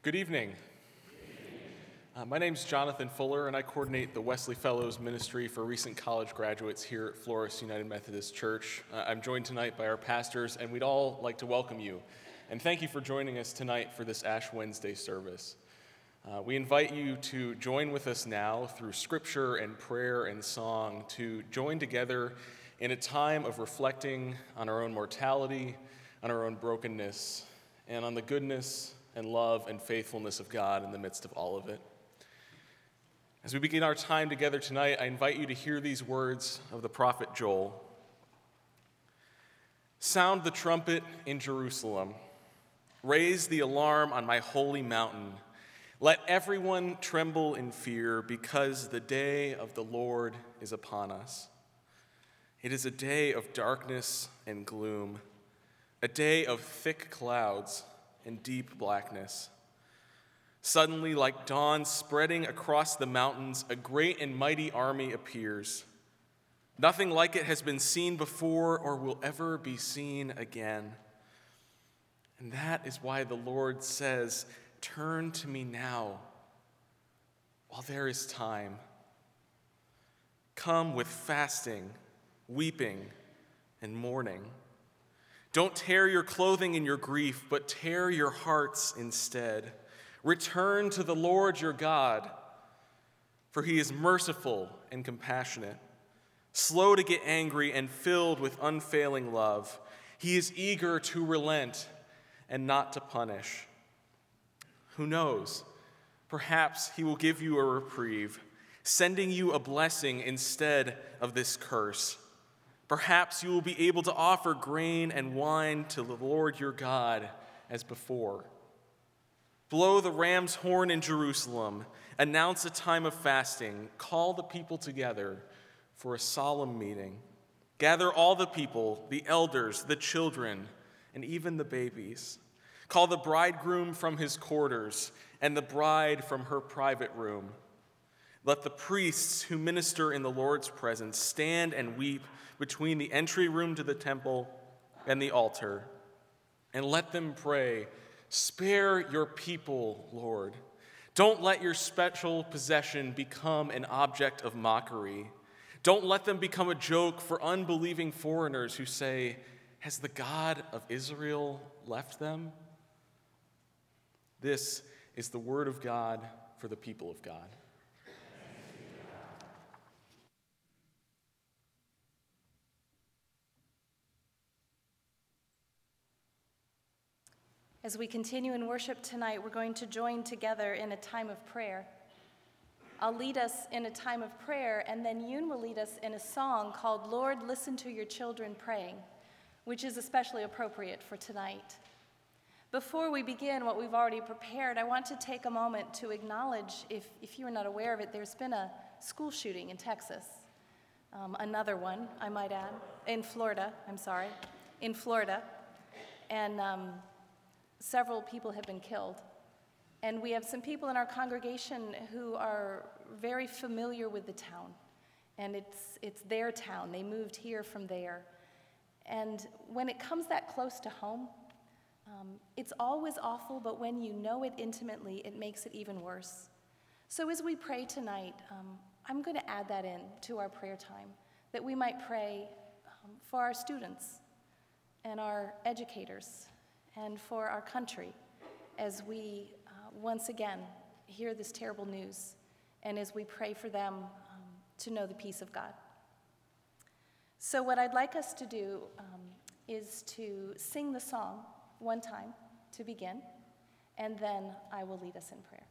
Good evening. My name's Jonathan Fuller, and I coordinate the Wesley Fellows Ministry for recent college graduates here at Flores United Methodist Church. I'm joined tonight by our pastors, and we'd all like to welcome you. And thank you for joining us tonight for this Ash Wednesday service. We invite you to join with us now through scripture and prayer and song to join together in a time of reflecting on our own mortality, on our own brokenness, and on the goodness and love and faithfulness of God in the midst of all of it. As we begin our time together tonight, I invite you to hear these words of the prophet Joel. Sound the trumpet in Jerusalem. Raise the alarm on my holy mountain. Let everyone tremble in fear, because the day of the Lord is upon us. It is a day of darkness and gloom, a day of thick clouds and deep blackness. Suddenly, like dawn spreading across the mountains, a great and mighty army appears. Nothing like it has been seen before or will ever be seen again. And that is why the Lord says, "Turn to me now, while there is time. Come with fasting, weeping, and mourning. Don't tear your clothing in your grief, but tear your hearts instead. Return to the Lord your God, for he is merciful and compassionate, slow to get angry and filled with unfailing love. He is eager to relent and not to punish. Who knows? Perhaps he will give you a reprieve, sending you a blessing instead of this curse. Perhaps you will be able to offer grain and wine to the Lord your God as before. Blow the ram's horn in Jerusalem, announce a time of fasting, call the people together for a solemn meeting. Gather all the people, the elders, the children, and even the babies. Call the bridegroom from his quarters and the bride from her private room. Let the priests who minister in the Lord's presence stand and weep between the entry room to the temple and the altar, and let them pray, "Spare your people, Lord. Don't let your special possession become an object of mockery. Don't let them become a joke for unbelieving foreigners who say, 'Has the God of Israel left them?'" This is the word of God for the people of God. As we continue in worship tonight, we're going to join together in a time of prayer. I'll lead us in a time of prayer, and then Yoon will lead us in a song called "Lord, Listen to Your Children Praying," which is especially appropriate for tonight. Before we begin what we've already prepared, I want to take a moment to acknowledge, if you are not aware of it, there's been a school shooting in Texas. Another one, I might add, in Florida. And several people have been killed. And we have some people in our congregation who are very familiar with the town. And it's their town. They moved here from there. And when it comes that close to home, it's always awful, but when you know it intimately, it makes it even worse. So as we pray tonight, I'm going to add that in to our prayer time, that we might pray for our students and our educators and for our country as we once again hear this terrible news, and as we pray for them to know the peace of God. So what I'd like us to do is to sing the song one time to begin, and then I will lead us in prayer.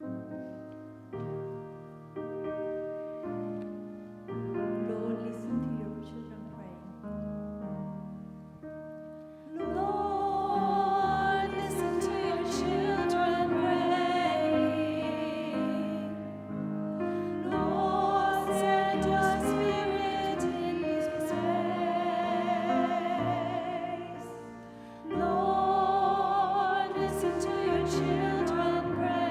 Lord, listen to your children praying. Lord, listen to your children praying. Lord, send your spirit in this place. Lord, listen to your children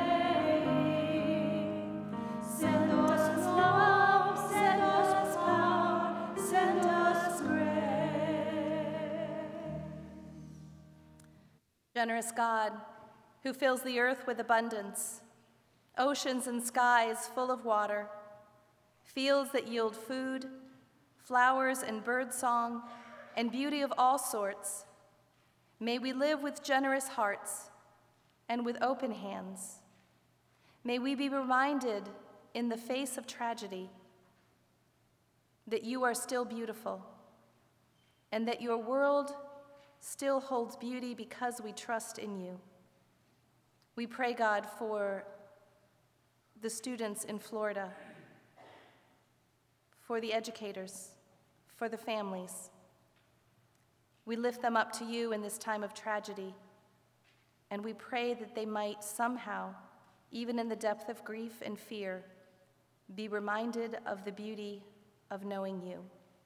praying. Send us love, send us power, send us grace. Generous God, who fills the earth with abundance, oceans and skies full of water, fields that yield food, flowers and birdsong, and beauty of all sorts. May we live with generous hearts and with open hands. May we be reminded in the face of tragedy that you are still beautiful and that your world still holds beauty because we trust in you. We pray, God, for the students in Florida, for the educators, for the families. We lift them up to you in this time of tragedy, and we pray that they might somehow, even in the depth of grief and fear, be reminded of the beauty of knowing you.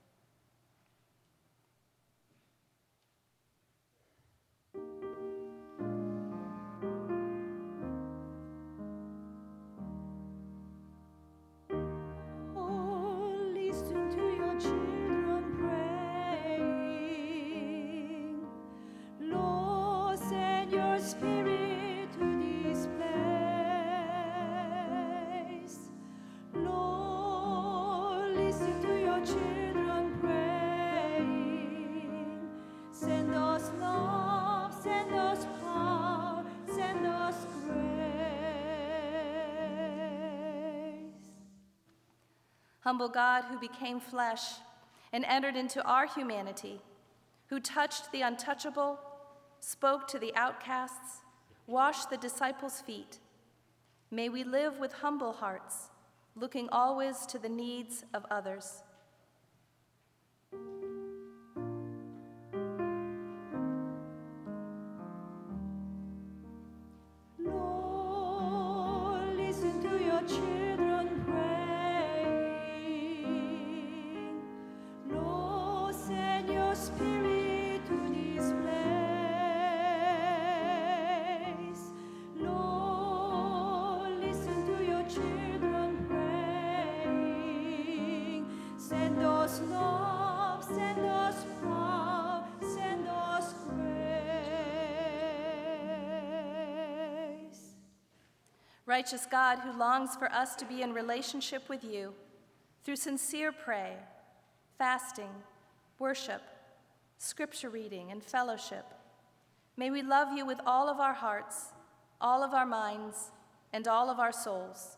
Humble God, who became flesh and entered into our humanity, who touched the untouchable, spoke to the outcasts, washed the disciples' feet, may we live with humble hearts, looking always to the needs of others. Lord, listen to your children pray. Lord, send your spirit to this place. Lord, listen to your children praying. Send us love, send us power, send us grace. Righteous God, who longs for us to be in relationship with you through sincere prayer, fasting, worship, scripture reading, and fellowship, may we love you with all of our hearts, all of our minds, and all of our souls.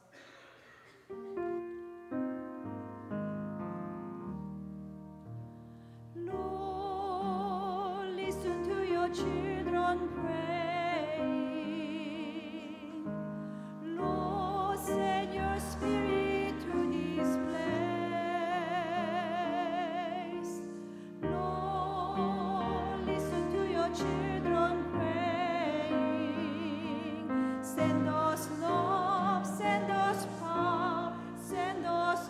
Lord, listen to your children praying. Lord, send your spirit to this place. Lord, listen to your children praying. Send us love, send us power, send us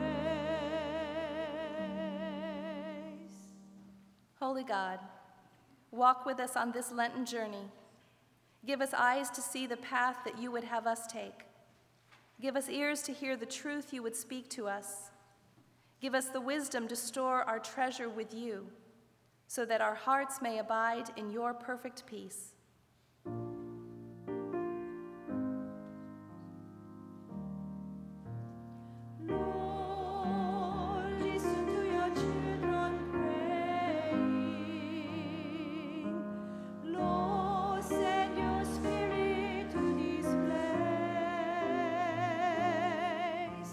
grace. Holy God, walk with us on this Lenten journey. Give us eyes to see the path that you would have us take. Give us ears to hear the truth you would speak to us. Give us the wisdom to store our treasure with you, so that our hearts may abide in your perfect peace. Lord, listen to your children praying. Lord, send your spirit to this place.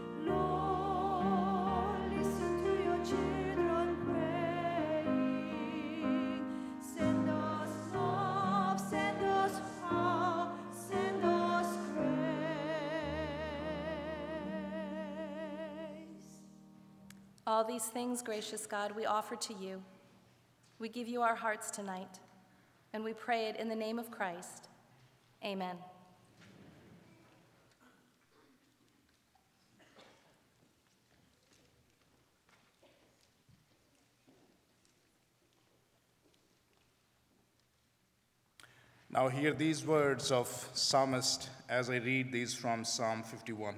Lord, listen to your children praying. Send us love, send us power, send us grace. All these things, gracious God, we offer to you. We give you our hearts tonight, and we pray it in the name of Christ. Amen. Now hear these words of psalmist as I read these from Psalm 51.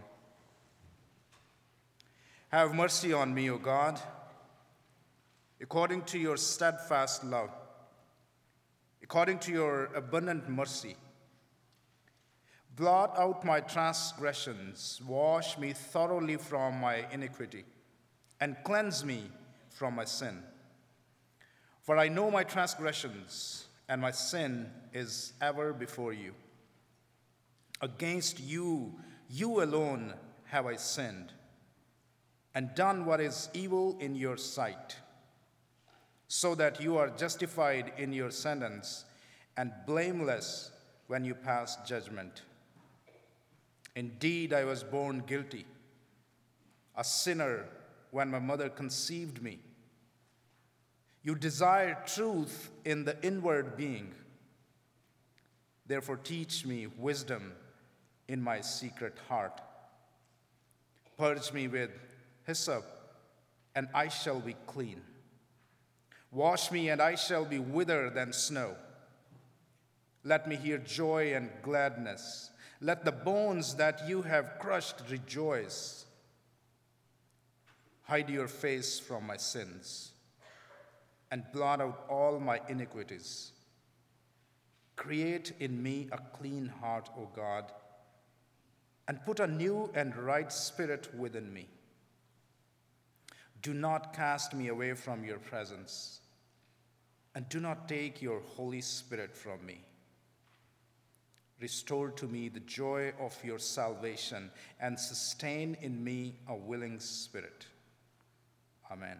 Have mercy on me, O God, according to your steadfast love. According to your abundant mercy, Blot out my transgressions, wash me thoroughly from my iniquity, and cleanse me from my sin. For I know my transgressions, and my sin is ever before you. Against you, you alone have I sinned, and done what is evil in your sight, so that you are justified in your sentence and blameless when you pass judgment. Indeed, I was born guilty, a sinner when my mother conceived me. You desire truth in the inward being. Therefore, teach me wisdom in my secret heart. Purge me with hyssop, and I shall be clean. Wash me, and I shall be whiter than snow. Let me hear joy and gladness. Let the bones that you have crushed rejoice. Hide your face from my sins, and blot out all my iniquities. Create in me a clean heart, O God, and put a new and right spirit within me. Do not cast me away from your presence, and do not take your Holy Spirit from me. Restore to me the joy of your salvation, and sustain in me a willing spirit. Amen.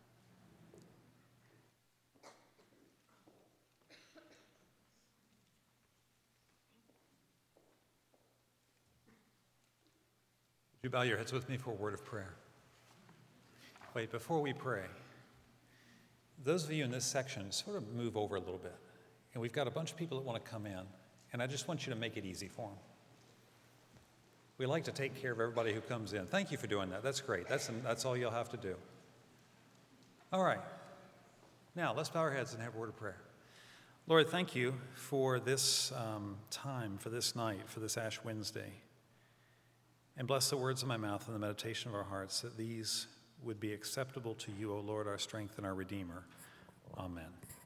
Would you bow your heads with me for a word of prayer? Wait, before we pray, those of you in this section sort of move over a little bit. And we've got a bunch of people that want to come in, and I just want you to make it easy for them. We like to take care of everybody who comes in. Thank you for doing that. That's great. That's all you'll have to do. All right. Now, let's bow our heads and have a word of prayer. Lord, thank you for this time, for this night, for this Ash Wednesday. And bless the words of my mouth and the meditation of our hearts, that these would be acceptable to you, O Lord, our strength and our Redeemer. Amen.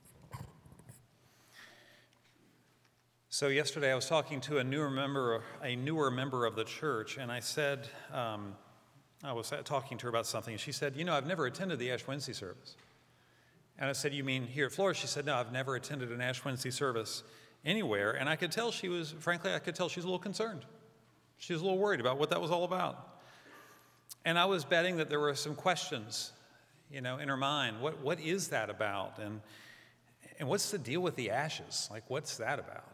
So yesterday I was talking to a newer member of the church, and I said, I was talking to her about something, and she said, I've never attended the Ash Wednesday service. And I said, you mean here at Florida? She said, no, I've never attended an Ash Wednesday service anywhere. And I could tell she was a little concerned. She was a little worried about what that was all about. And I was betting that there were some questions, in her mind. What is that about? And what's the deal with the ashes? Like, what's that about?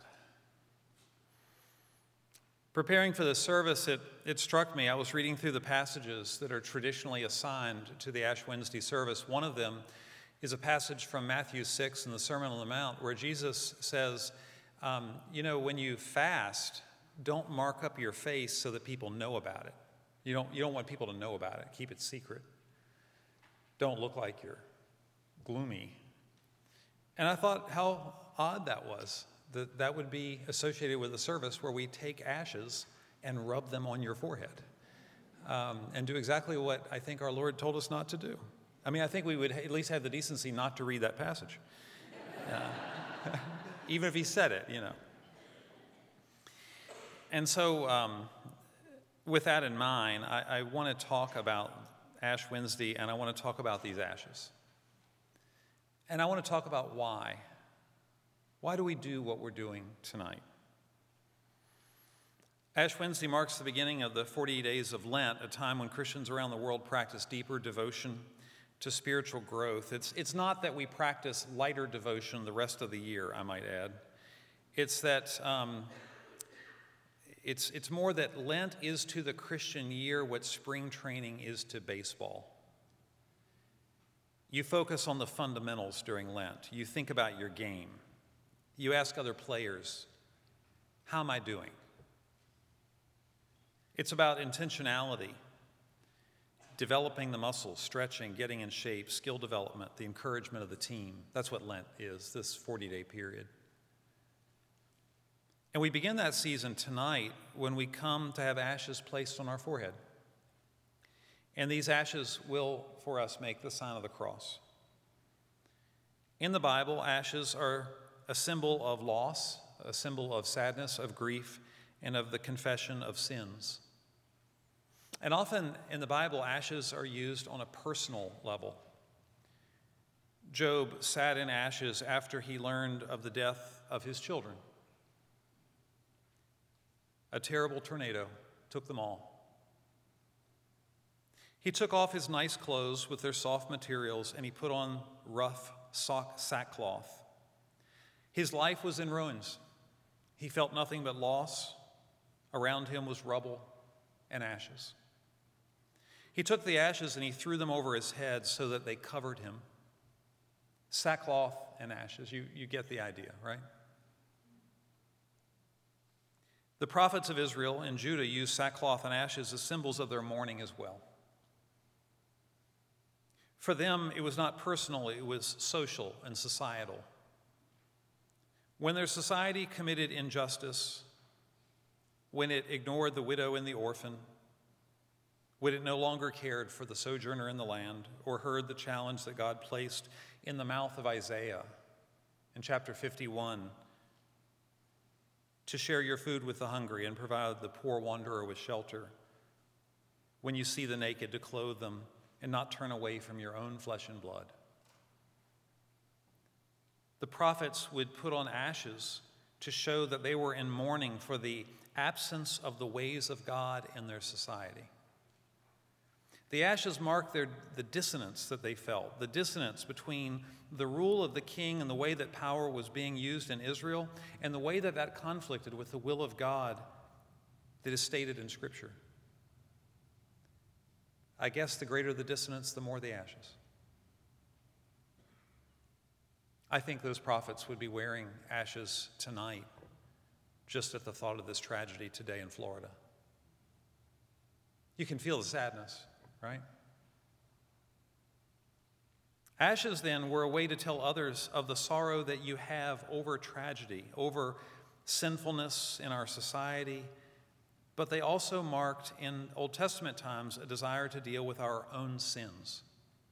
Preparing for the service, it struck me. I was reading through the passages that are traditionally assigned to the Ash Wednesday service. One of them is a passage from Matthew 6 in the Sermon on the Mount, where Jesus says, when you fast, don't mark up your face so that people know about it. You don't want people to know about it. Keep it secret. Don't look like you're gloomy. And I thought how odd that was, that would be associated with a service where we take ashes and rub them on your forehead, and do exactly what I think our Lord told us not to do. I mean, I think we would at least have the decency not to read that passage, even if he said it, And so with that in mind, I want to talk about Ash Wednesday, and I want to talk about these ashes. And I want to talk about why. Why do we do what we're doing tonight? Ash Wednesday marks the beginning of the 40 days of Lent, a time when Christians around the world practice deeper devotion to spiritual growth. It's not that we practice lighter devotion the rest of the year, I might add. It's that it's more that Lent is to the Christian year what spring training is to baseball. You focus on the fundamentals during Lent. You think about your game. You ask other players, how am I doing? It's about intentionality, developing the muscles, stretching, getting in shape, skill development, the encouragement of the team. That's what Lent is, this 40-day period. And we begin that season tonight when we come to have ashes placed on our forehead. And these ashes will, for us, make the sign of the cross. In the Bible, ashes are a symbol of loss, a symbol of sadness, of grief, and of the confession of sins. And often in the Bible, ashes are used on a personal level. Job sat in ashes after he learned of the death of his children. A terrible tornado took them all. He took off his nice clothes with their soft materials, and he put on rough sackcloth. His life was in ruins. He felt nothing but loss. Around him was rubble and ashes. He took the ashes and he threw them over his head so that they covered him. Sackcloth and ashes. You get the idea, right? The prophets of Israel and Judah used sackcloth and ashes as symbols of their mourning as well. For them, it was not personal, it was social and societal. When their society committed injustice, when it ignored the widow and the orphan, when it no longer cared for the sojourner in the land or heard the challenge that God placed in the mouth of Isaiah in chapter 51, to share your food with the hungry and provide the poor wanderer with shelter, when you see the naked, to clothe them and not turn away from your own flesh and blood. The prophets would put on ashes to show that they were in mourning for the absence of the ways of God in their society. The ashes marked the dissonance that they felt, the dissonance between the rule of the king and the way that power was being used in Israel, and the way that that conflicted with the will of God that is stated in Scripture. I guess the greater the dissonance, the more the ashes. I think those prophets would be wearing ashes tonight, just at the thought of this tragedy today in Florida. You can feel the sadness, right? Ashes, then, were a way to tell others of the sorrow that you have over tragedy, over sinfulness in our society, but they also marked, in Old Testament times, a desire to deal with our own sins.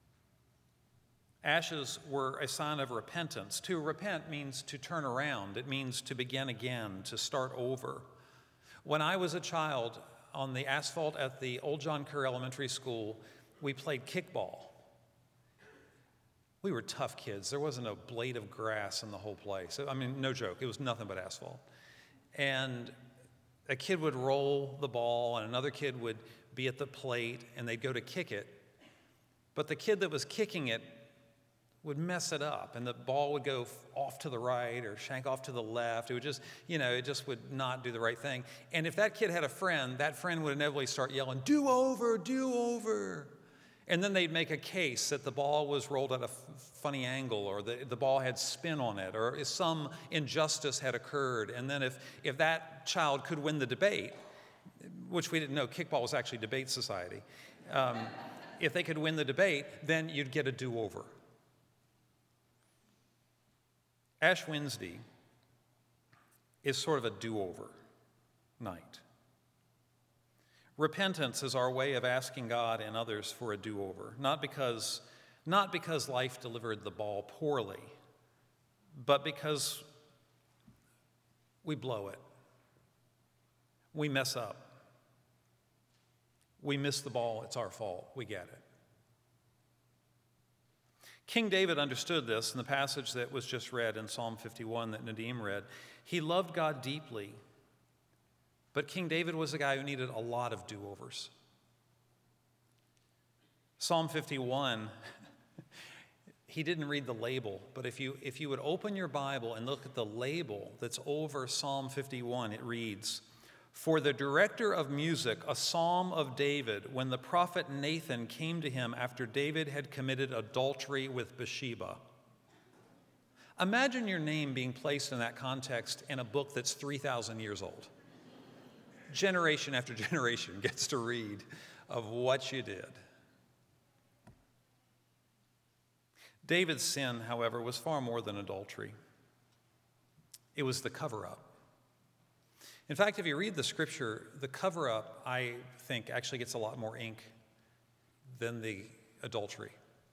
Ashes were a sign of repentance. To repent means to turn around. It means to begin again, to start over. When I was a child, on the asphalt at the Old John Kerr Elementary School, we played kickball. We were tough kids. There wasn't a blade of grass in the whole place. I mean, no joke. It was nothing but asphalt. And a kid would roll the ball, and another kid would be at the plate, and they'd go to kick it. But the kid that was kicking it would mess it up, and the ball would go off to the right or shank off to the left. It would just, it just would not do the right thing. And if that kid had a friend, that friend would inevitably start yelling, "Do over, do over." And then they'd make a case that the ball was rolled at a funny angle, or the ball had spin on it, or if some injustice had occurred. And then if that child could win the debate, which we didn't know, kickball was actually debate society. If they could win the debate, then you'd get a do-over. Ash Wednesday is sort of a do-over night. Repentance is our way of asking God and others for a do-over, not because life delivered the ball poorly, but because we blow it. We mess up. We miss the ball. It's our fault. We get it. King David understood this in the passage that was just read in Psalm 51 that Nadim read. He loved God deeply, but King David was a guy who needed a lot of do-overs. Psalm 51, he didn't read the label, but if you would open your Bible and look at the label that's over Psalm 51, it reads, "For the director of music, a psalm of David, when the prophet Nathan came to him after David had committed adultery with Bathsheba." Imagine your name being placed in that context in a book that's 3,000 years old. Generation after generation gets to read of what you did. David's sin, however, was far more than adultery. It was the cover-up. In fact, if you read the scripture, the cover-up, I think, actually gets a lot more ink than the adultery.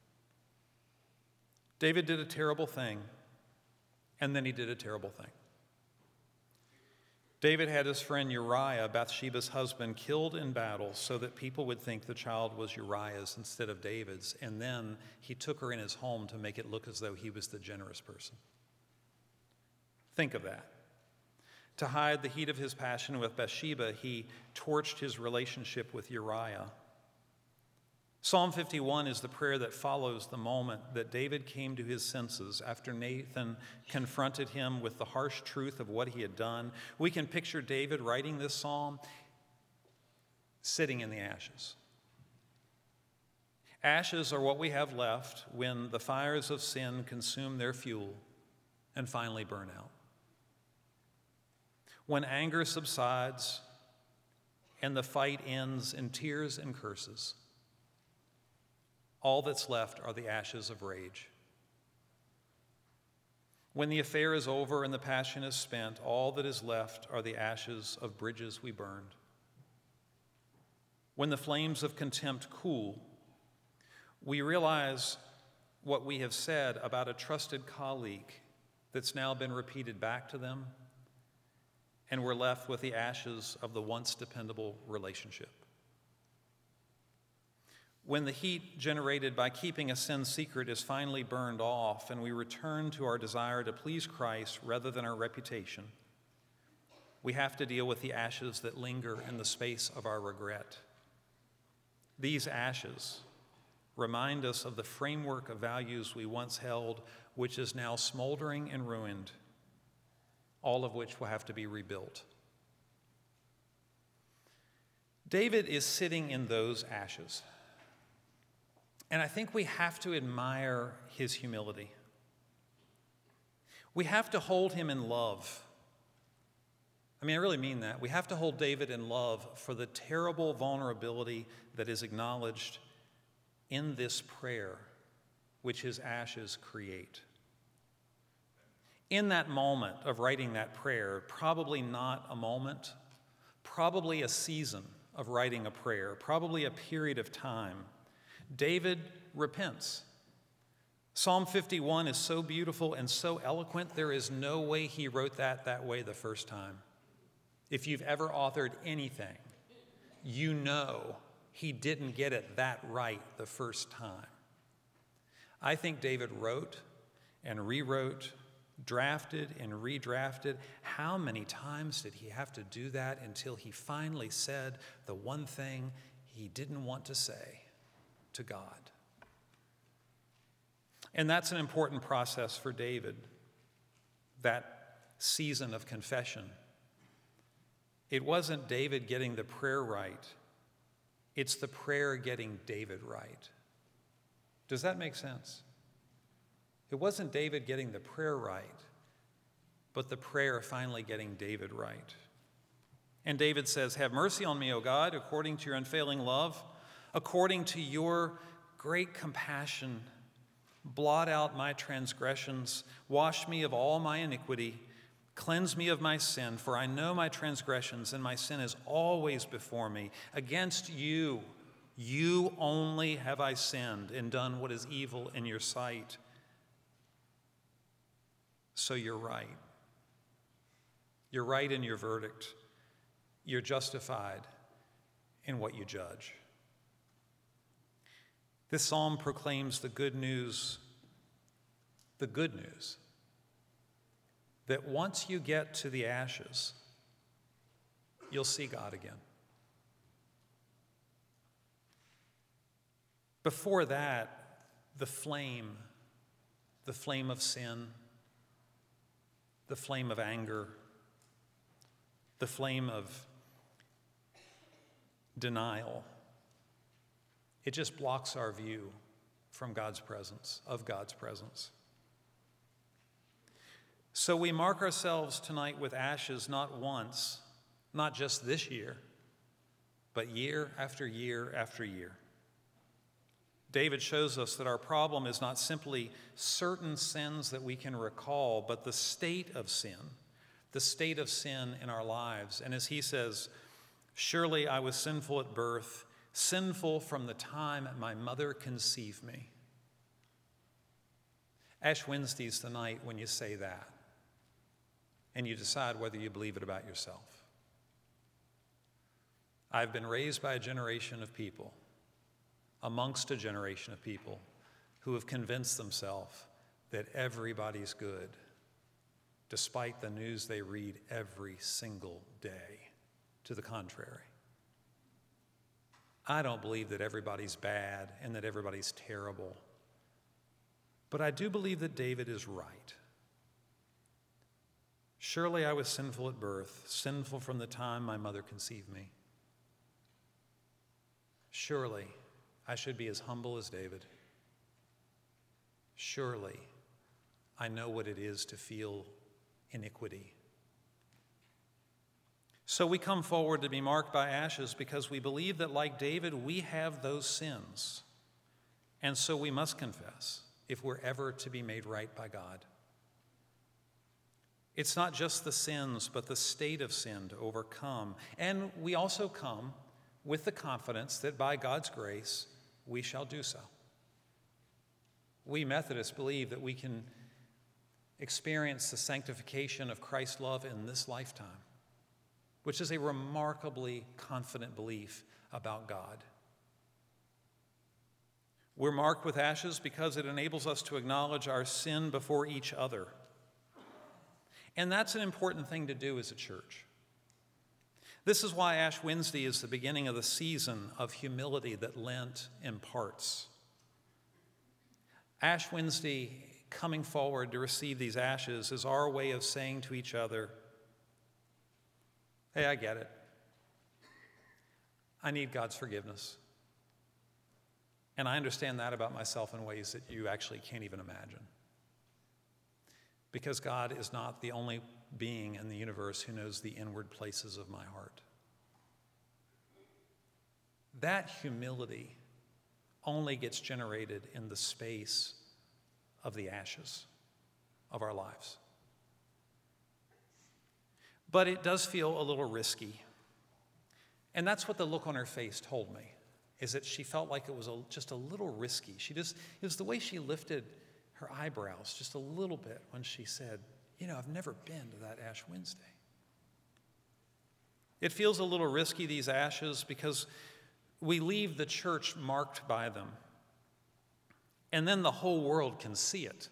David did a terrible thing, and then he did a terrible thing. David had his friend Uriah, Bathsheba's husband, killed in battle so that people would think the child was Uriah's instead of David's, and then he took her in his home to make it look as though he was the generous person. Think of that. To hide the heat of his passion with Bathsheba, he torched his relationship with Uriah. Psalm 51 is the prayer that follows the moment that David came to his senses after Nathan confronted him with the harsh truth of what he had done. We can picture David writing this psalm sitting in the ashes. Ashes are what we have left when the fires of sin consume their fuel and finally burn out. When anger subsides and the fight ends in tears and curses, all that's left are the ashes of rage. When the affair is over and the passion is spent, all that is left are the ashes of bridges we burned. When the flames of contempt cool, we realize what we have said about a trusted colleague that's now been repeated back to them, and we're left with the ashes of the once dependable relationship. When the heat generated by keeping a sin secret is finally burned off and we return to our desire to please Christ rather than our reputation, we have to deal with the ashes that linger in the space of our regret. These ashes remind us of the framework of values we once held, which is now smoldering and ruined, all of which will have to be rebuilt. David is sitting in those ashes. And I think we have to admire his humility. We have to hold him in love. I mean, I really mean that. We have to hold David in love for the terrible vulnerability that is acknowledged in this prayer, which his ashes create. In that moment of writing that prayer, probably not a moment, probably a season of writing a prayer, probably a period of time, David repents. Psalm 51 is so beautiful and so eloquent, there is no way he wrote that way the first time. If you've ever authored anything, you know he didn't get it that right the first time. I think David wrote and rewrote, drafted and redrafted. How many times did he have to do that until he finally said the one thing he didn't want to say to God? And that's an important process for David, that season of confession. It wasn't David getting the prayer right. It's the prayer getting David right. Does that make sense? It wasn't David getting the prayer right, but the prayer finally getting David right. And David says, "Have mercy on me, O God, according to your unfailing love. According to your great compassion, blot out my transgressions, wash me of all my iniquity, cleanse me of my sin, for I know my transgressions, and my sin is always before me. Against you, you only have I sinned and done what is evil in your sight." So you're right. You're right in your verdict. You're justified in what you judge. This psalm proclaims the good news, that once you get to the ashes, you'll see God again. Before that, the flame of sin, the flame of anger, the flame of denial, it just blocks our view from God's presence, of God's presence. So we mark ourselves tonight with ashes not once, not just this year, but year after year after year. David shows us that our problem is not simply certain sins that we can recall, but the state of sin in our lives. And as he says, "Surely I was sinful at birth, sinful from the time my mother conceived me." Ash Wednesday's the night when you say that. and you decide whether you believe it about yourself. I've been raised by a generation of people, amongst a generation of people, who have convinced themselves that everybody's good, despite the news they read every single day to the contrary. I don't believe that everybody's bad and that everybody's terrible, but I do believe that David is right. Surely I was sinful at birth, sinful from the time my mother conceived me. Surely I should be as humble as David. Surely I know what it is to feel iniquity. So we come forward to be marked by ashes because we believe that, like David, we have those sins. And so we must confess if we're ever to be made right by God. It's not just the sins, but the state of sin to overcome. And we also come with the confidence that by God's grace, we shall do so. We Methodists believe that we can experience the sanctification of Christ's love in this lifetime, which is a remarkably confident belief about God. We're marked with ashes because it enables us to acknowledge our sin before each other. And that's an important thing to do as a church. This is why Ash Wednesday is the beginning of the season of humility that Lent imparts. Ash Wednesday, coming forward to receive these ashes, is our way of saying to each other, hey, I get it. I need God's forgiveness. And I understand that about myself in ways that you actually can't even imagine. Because God is not the only being in the universe who knows the inward places of my heart. That humility only gets generated in the space of the ashes of our lives. But it does feel a little risky. And that's what the look on her face told me, is that she felt like it was just a little risky. It was the way she lifted her eyebrows just a little bit when she said, I've never been to that Ash Wednesday. It feels a little risky, these ashes, because we leave the church marked by them. And then the whole world can see it.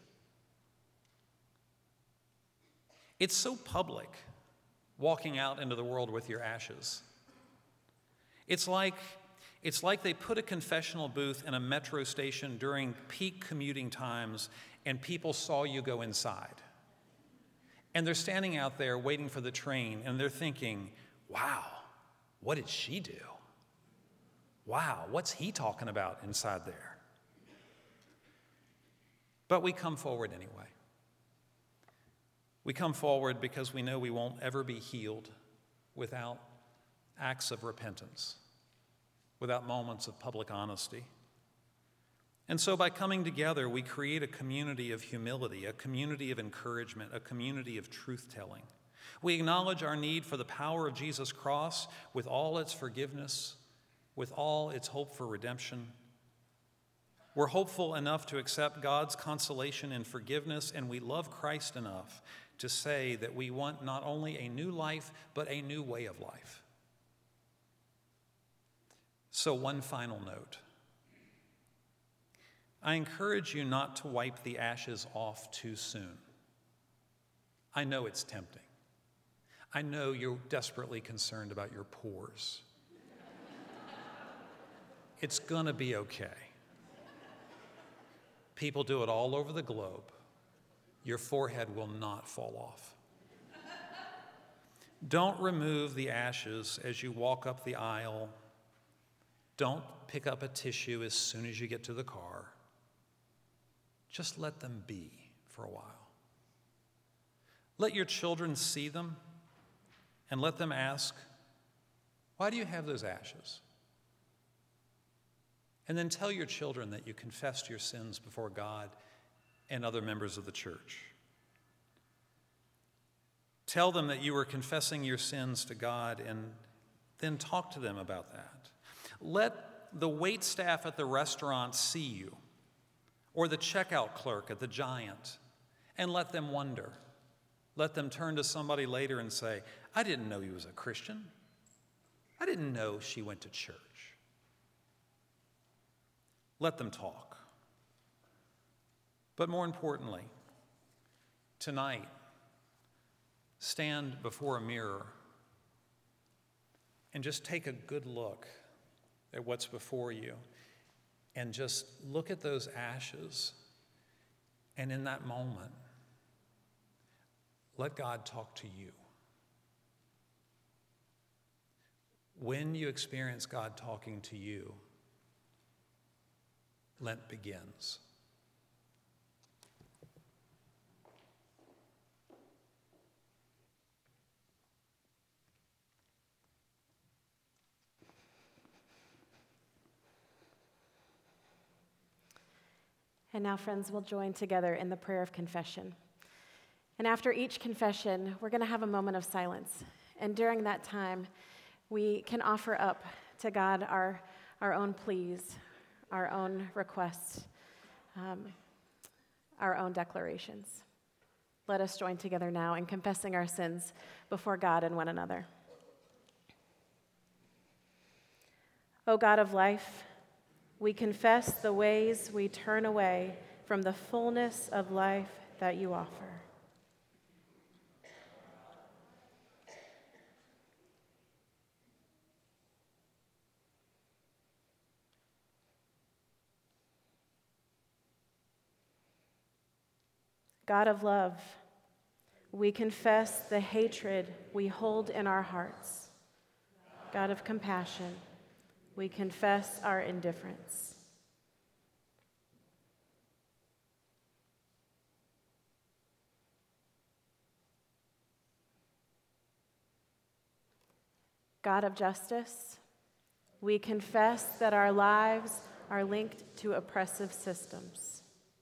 It's so public, walking out into the world with your ashes. It's like they put a confessional booth in a metro station during peak commuting times and people saw you go inside. And they're standing out there waiting for the train and they're thinking, wow, what did she do? Wow, what's he talking about inside there? But we come forward anyway. We come forward because we know we won't ever be healed without acts of repentance, without moments of public honesty. And so by coming together, we create a community of humility, a community of encouragement, a community of truth-telling. We acknowledge our need for the power of Jesus' cross with all its forgiveness, with all its hope for redemption. We're hopeful enough to accept God's consolation and forgiveness, and we love Christ enough to say that we want not only a new life, but a new way of life. So one final note. I encourage you not to wipe the ashes off too soon. I know it's tempting. I know you're desperately concerned about your pores. It's gonna be okay. People do it all over the globe. Your forehead will not fall off. Don't remove the ashes as you walk up the aisle. Don't pick up a tissue as soon as you get to the car. Just let them be for a while. Let your children see them and let them ask, why do you have those ashes? And then tell your children that you confessed your sins before God and other members of the church. Tell them that you were confessing your sins to God and then talk to them about that. Let the waitstaff at the restaurant see you, or the checkout clerk at the Giant, and let them wonder, Let them turn to somebody later and say, I didn't know he was a Christian. I didn't know she went to church. Let them talk. But more importantly, tonight, stand before a mirror and just take a good look at what's before you and just look at those ashes. And in that moment, let God talk to you. When you experience God talking to you, Lent begins. And now, friends, we'll join together in the prayer of confession. And after each confession, we're going to have a moment of silence. And during that time, we can offer up to God our own pleas, our own requests, our own declarations. Let us join together now in confessing our sins before God and one another. O God of life, we confess the ways we turn away from the fullness of life that you offer. God of love, we confess the hatred we hold in our hearts. God of compassion, we confess our indifference. God of justice, we confess that our lives are linked to oppressive systems.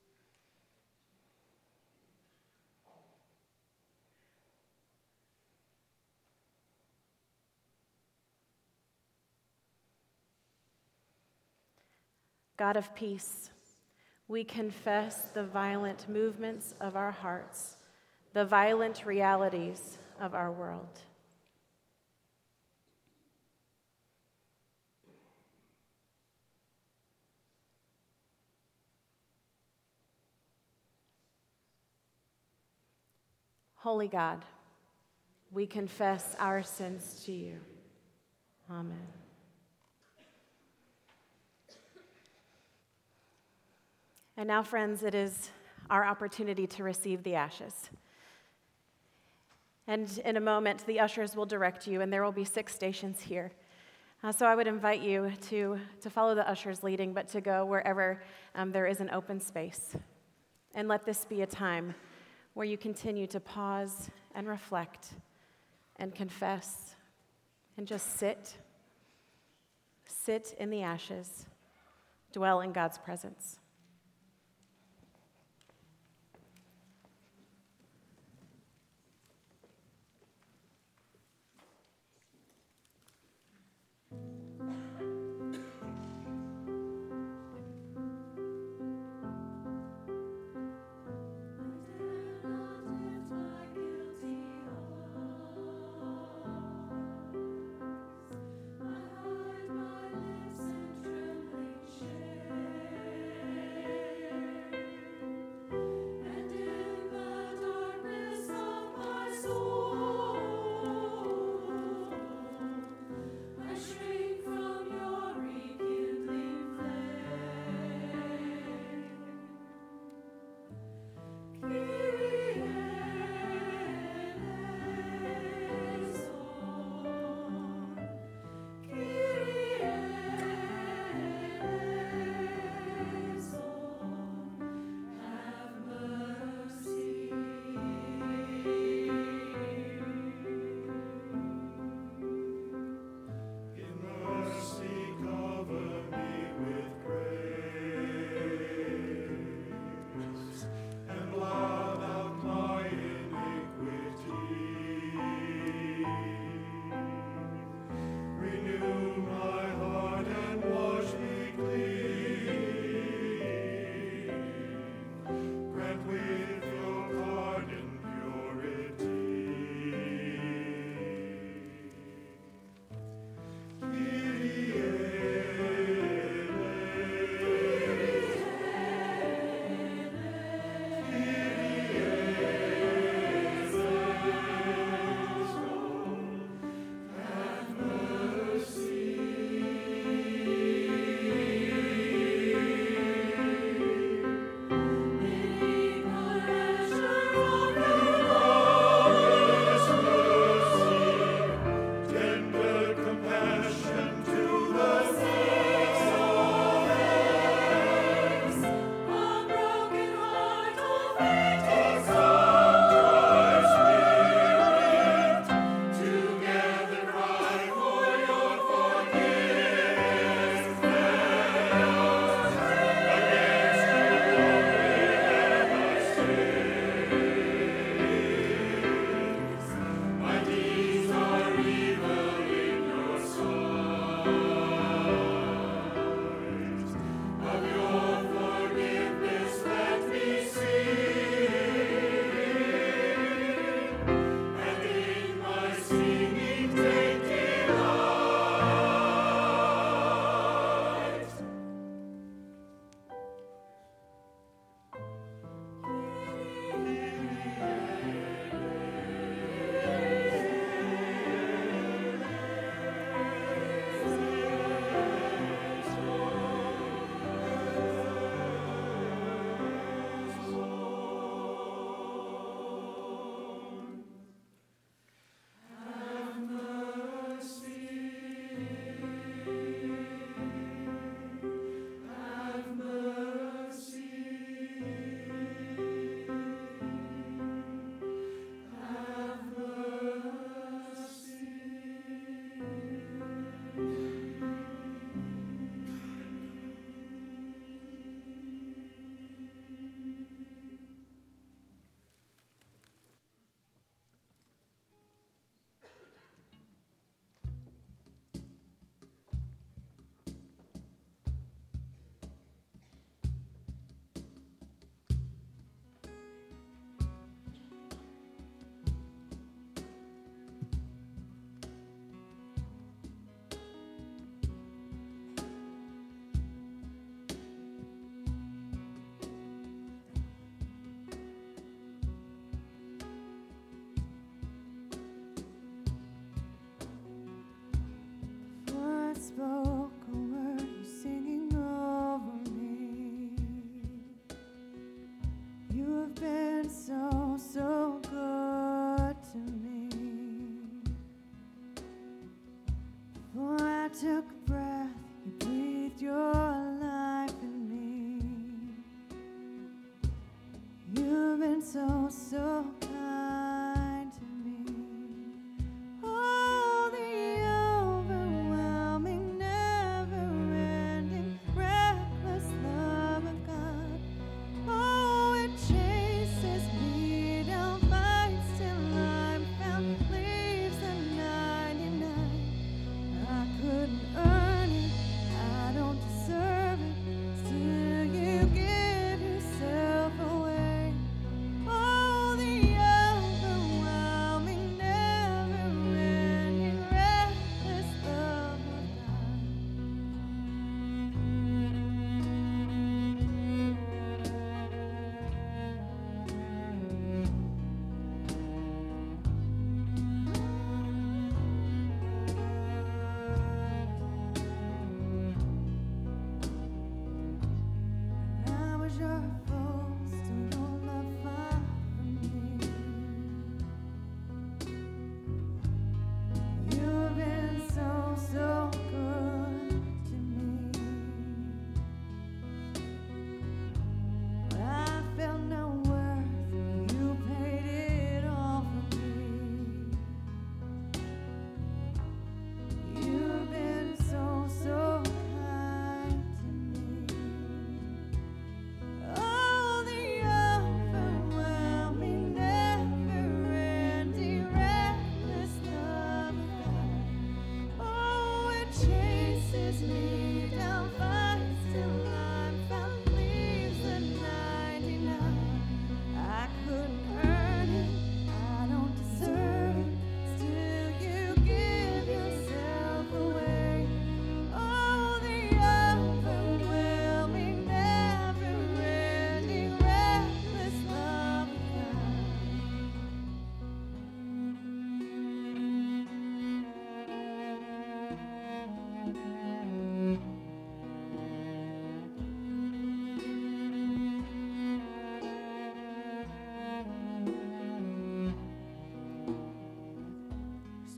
God of peace, we confess the violent movements of our hearts, the violent realities of our world. Holy God, we confess our sins to you. Amen. And now, friends, it is our opportunity to receive the ashes. And in a moment, the ushers will direct you, and there will be 6 stations here. So I would invite you to follow the ushers leading, but to go wherever there is an open space. And let this be a time where you continue to pause and reflect and confess and just sit in the ashes, dwell in God's presence. I hide my lips in trembling shame.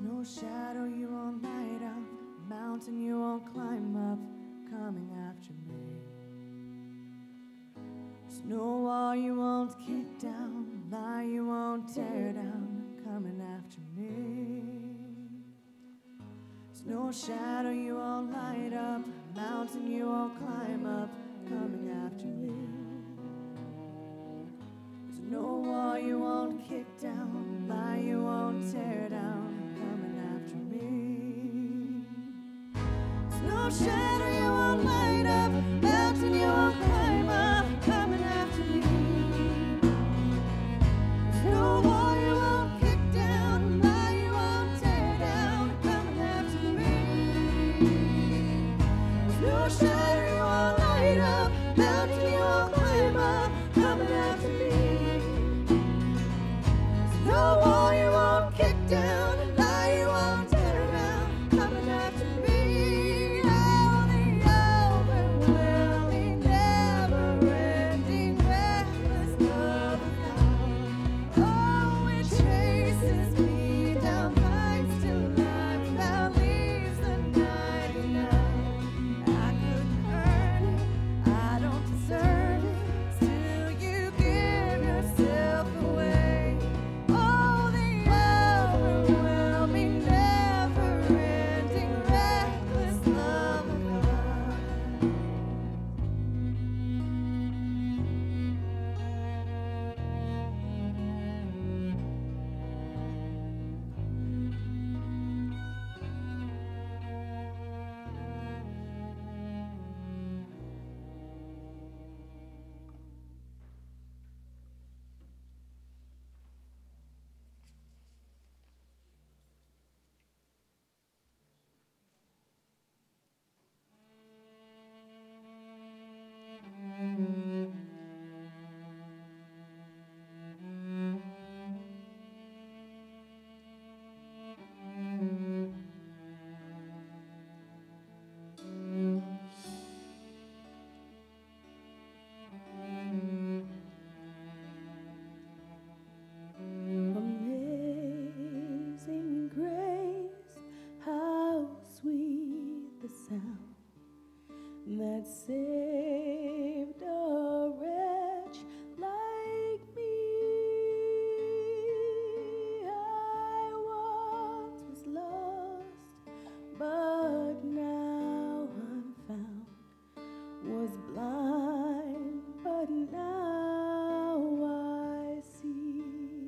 no shadow you won't light up, mountain you won't climb up, coming after me. There's no wall you won't kick down, lie you won't tear down, coming after me. There's no shadow you won't light up, mountain you won't climb up, coming after me. There's no wall you won't kick down, lie you won't tear down, coming after me. There's no shadow you won't light up, mountain you won't climb up, coming after me. There's no wall you won't kick down, lie you won't tear down, coming after me. There's no shadow you won't light up, mountain you won't climb up, coming after me. No wall you won't kick down, a lie you won't tear down, coming after me. Oh, the overwhelming, never-ending, reckless love of God. Oh, it chases me down, finds till life that leaves the 99. I couldn't earn it, I don't deserve it, still you give yourself away. Oh, the overwhelming, never-ending, reckless love of God. Amazing grace, how sweet the sound that saved a wretch like me. I once was lost, but now I'm found. Was blind, but now I see.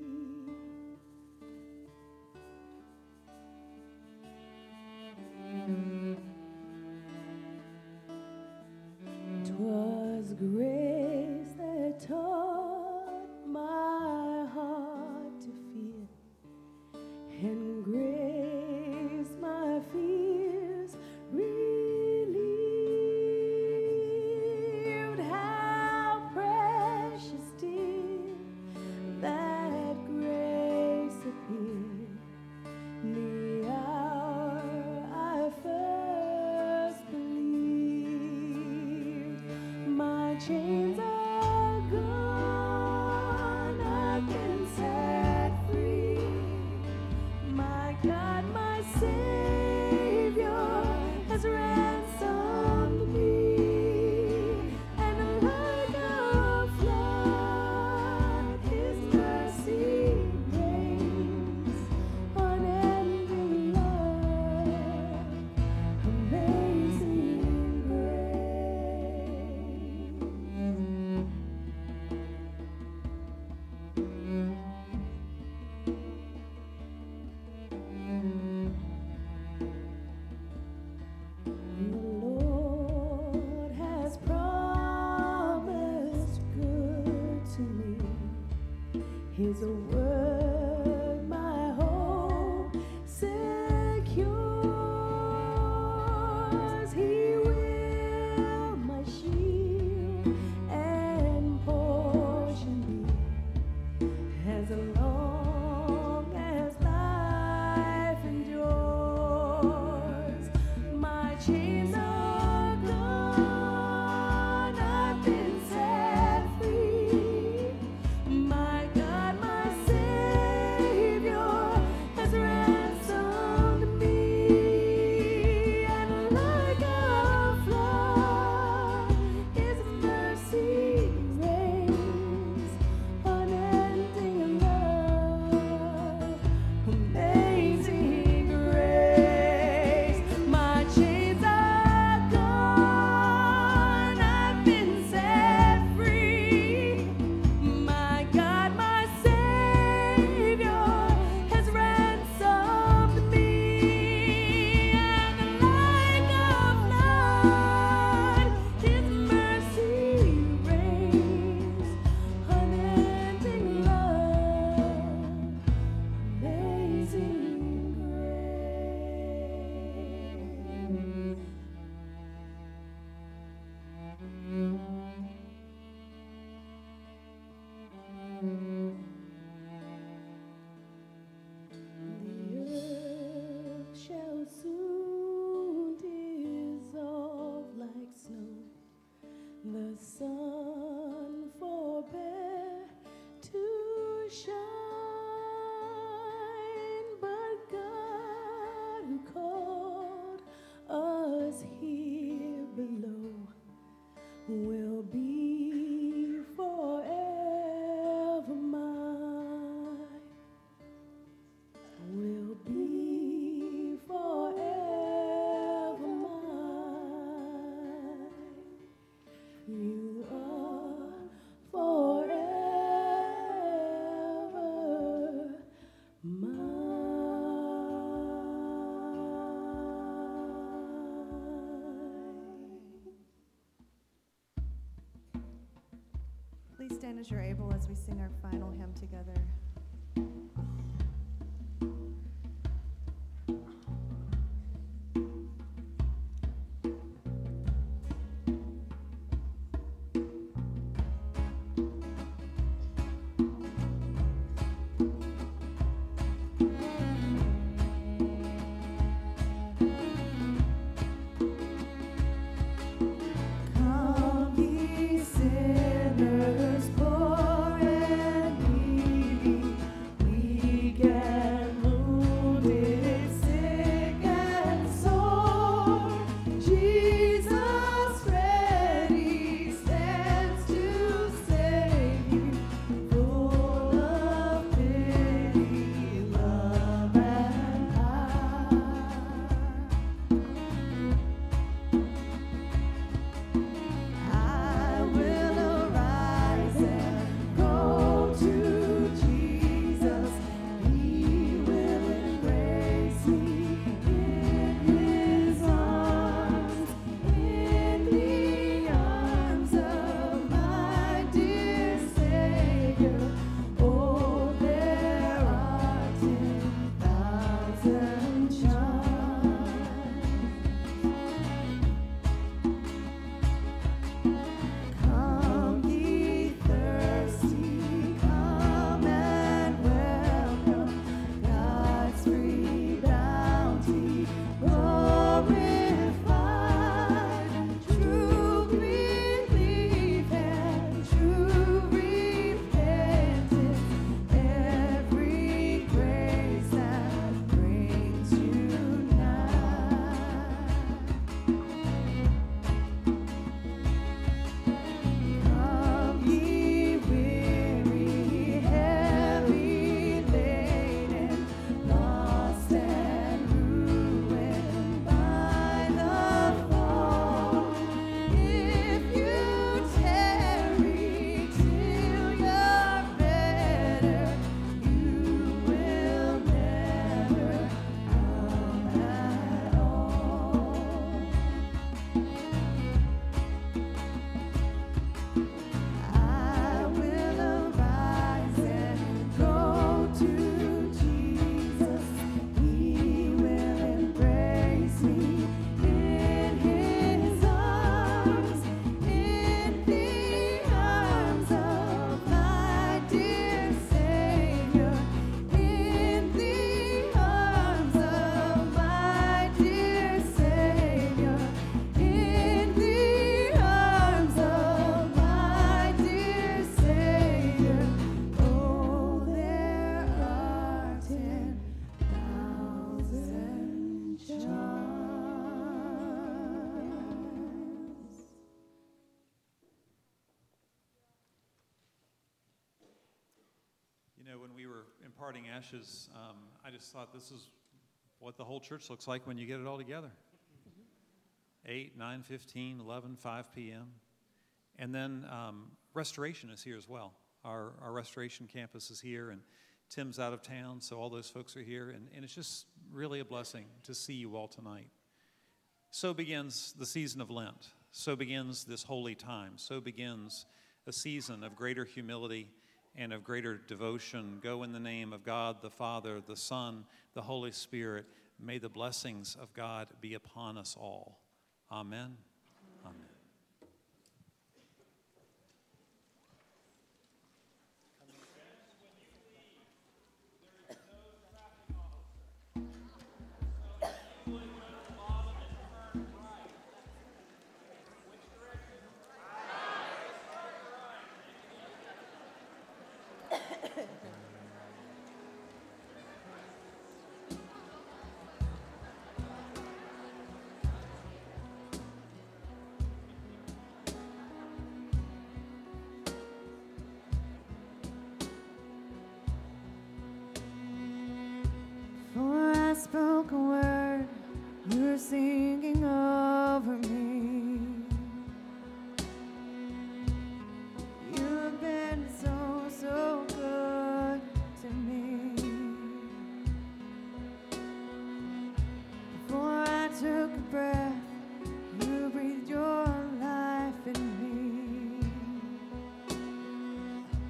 'Twas grace that taught my heart to fear, and grace my fears relieved. How precious did that grace appear the hour I first believed. My chains are gone, I've been set free. My God, my Savior has ransomed me, and like a flood, His mercy reigns, unending love, amazing The Lord has promised good to me. His word my hope secures. He will my shield and portion be, as long as life endures. My chains are gone, I've been set free. My God, my Savior as you're able as we sing our final hymn together. Come ye sinners, poor and needy, weak and wounded, sick and sore. Jesus ready stands to save you, full of pity, love, and power. I will arise and go to Jesus. He will embrace me in His arms, in the arms of my dear Savior. Oh, there are 10,000 charms. Come ye thirsty, come and welcome God's free bounty glorified. True belief and true repentance, every grace that brings you nigh. Come ye weary, heavy laden, lost and ruined by the fall. If you tarry till you're better, you will never come at all. I will arise and go to Jesus. He will embrace me in His arms, in the arms of my dear Savior, in the arms of my dear Savior, in the arms of my dear Savior. Oh, there are 10,000 charms. You know, when we were imparting ashes, I just thought this is what the whole church looks like when you get it all together. 8, 9, 15, 11, 5 p.m. And then Restoration is here as well. Our Restoration campus is here, and Tim's out of town, so all those folks are here. And it's just really a blessing to see you all tonight. So begins the season of Lent. So begins this holy time. So begins a season of greater humility and of greater devotion. Go in the name of God, the Father, the Son, the Holy Spirit. May the blessings of God be upon us all. Amen. Amen. For I spoke a word, you're singing over me. You've been so, so good to me. Before I took a breath, you breathed your life in me.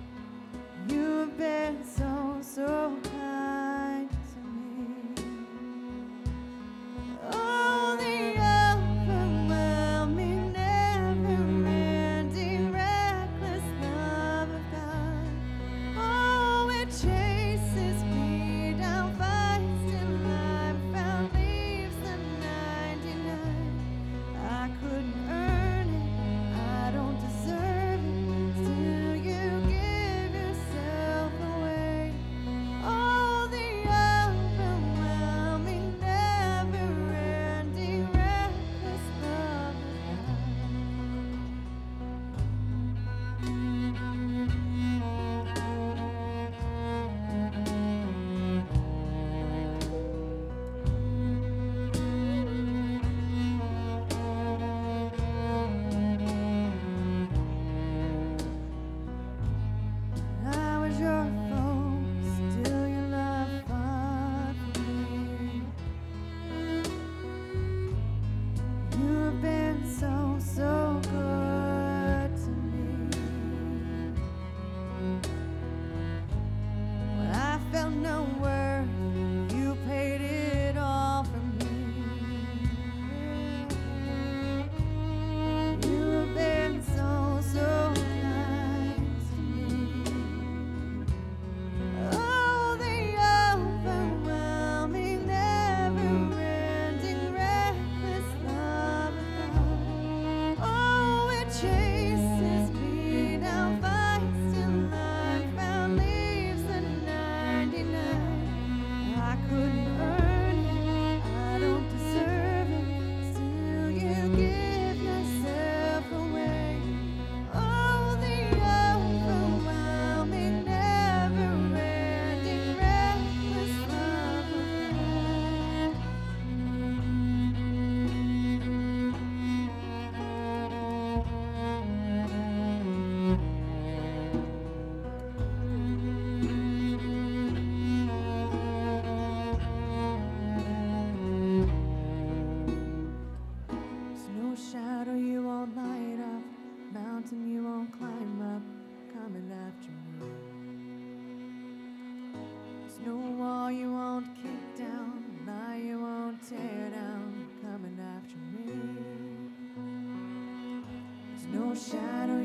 shadow